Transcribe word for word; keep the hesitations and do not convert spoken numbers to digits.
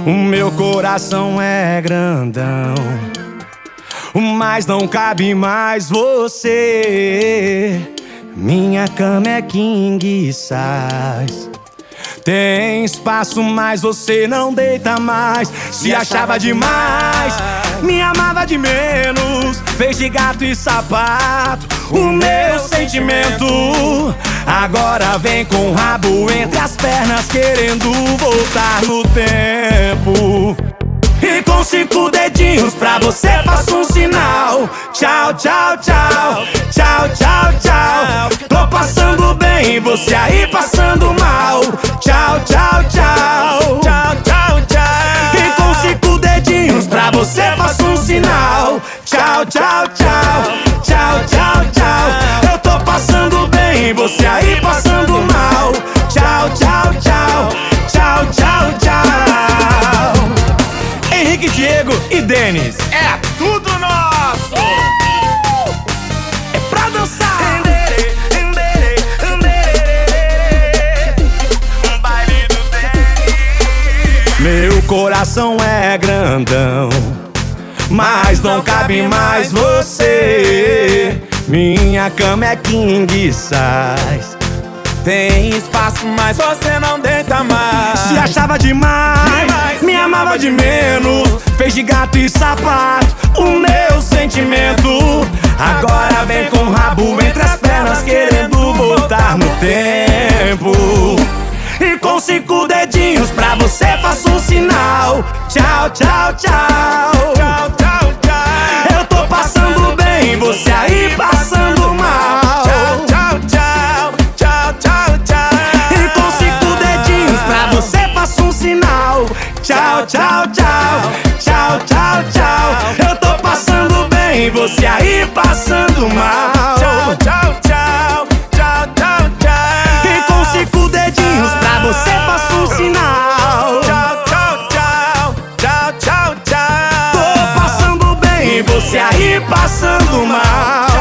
O meu coração é grandão, mas não cabe mais você. Minha cama é king size, tem espaço, mas você não deita mais. Se achava demais, me amava de menos, fez de gato e sapato o meu sentimento. Agora vem com o rabo entre as pernas, querendo voltar no tempo. E com cinco dedinhos pra você faço um sinal. Tchau, tchau, tchau, tchau, tchau, tchau. Tô passando bem, você aí passando mal. Tchau, tchau, tchau, tchau, tchau, tchau. E com cinco dedinhos pra você faço um sinal. Tchau, tchau, tchau, tchau, tchau, tchau. Eu tô passando bem, você aí passando mal. Tchau, tchau, tchau, tchau, tchau, tchau. Henrique, Diego e Denis, É tudo nosso! é pra dançar. Um baile do Denis. Meu coração é grandão, mas não cabe mais você. Minha cama é king size, Tem espaço, mas você não deita mais. se achava demais, me amava de menos, fez de gato e sapato o meu sentimento. Agora vem com o rabo entre as pernas, querendo voltar no tempo. E com cinco dedinhos pra você faço um sinal. Tchau, tchau, tchau, Tchau, tchau, tchau. eu tô passando bem, você aí passando mal. Tchau, tchau, tchau, tchau, tchau, tchau. E com cinco dedinhos pra você faço um sinal. Tchau, tchau, tchau, tchau, tchau, tchau. Eu tô passando bem, você aí passando mal. Tchau, tchau, tchau, tchau, tchau, tchau. E com cinco dedinhos pra você faço um sinal. Tchau, tchau, tchau, tchau, tchau, tchau. Tô passando bem, você aí passando mal.